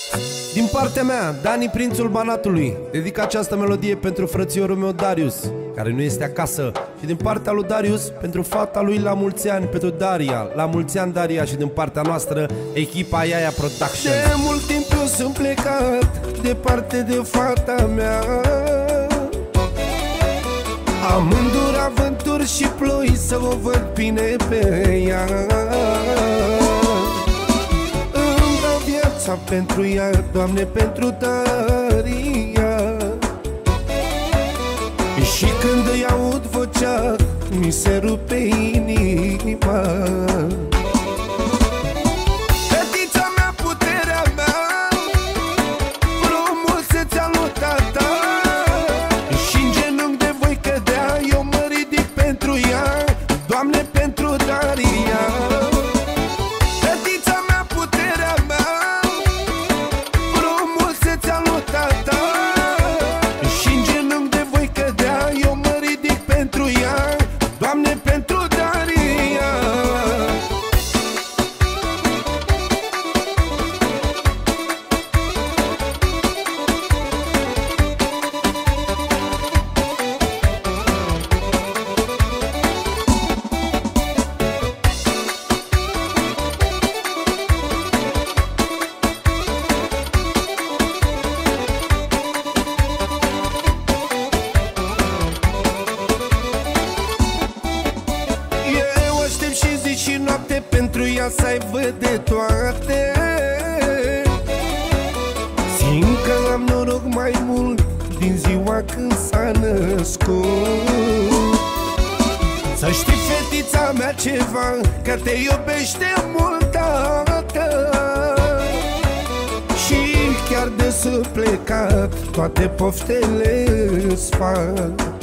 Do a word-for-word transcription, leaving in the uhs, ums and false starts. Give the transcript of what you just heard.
Din partea mea, Dani, prințul Banatului, dedic această melodie pentru frățiorul meu Darius, care nu este acasă. Și din partea lui Darius, pentru fata lui la mulți ani, pentru Daria. La mulți ani, Daria. Și din partea noastră, echipa Iaia Production. De mult timp eu sunt plecat departe de fata mea. Am îndură avânturi și ploi să o văd bine pe ea. Îmi dau viața pentru ea, Doamne, pentru Daria. Și când îi aud vocea, mi se rupe inima. Fetița mea, puterea mea, frumusețea lui tata. Și în genunchi de voi cădea, eu mă ridic pentru ea, Doamne, pentru Daria. Fetița mea, puterea mea, frumusețea lui tata. Și în genunchi de voi cădea, eu mă ridic pentru ea, Doamne, pentru Daria. Eu aștept și zi și noapte pentru ea să aibă de toate. Simt că am noroc mai mult din ziua când s-a născut. Să știi, fetița mea, ceva, că te iubește mult tată. Și chiar de s-a plecat, toate poftele-ți fac.